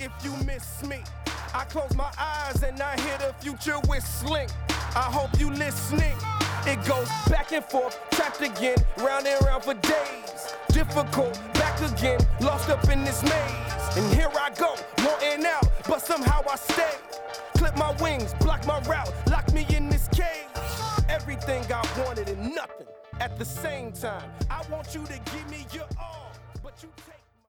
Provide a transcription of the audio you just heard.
if you miss me. I close my eyes and I hear the future whistling. I hope you listening. It goes back and forth, trapped again, round and round for days. Difficult, back again, lost up in this maze. And here I go, wanting out, but somehow I stay. Clip my wings, block my route, lock me in this cage. Everything I wanted and nothing at the same time. I want you to give me your all, but you take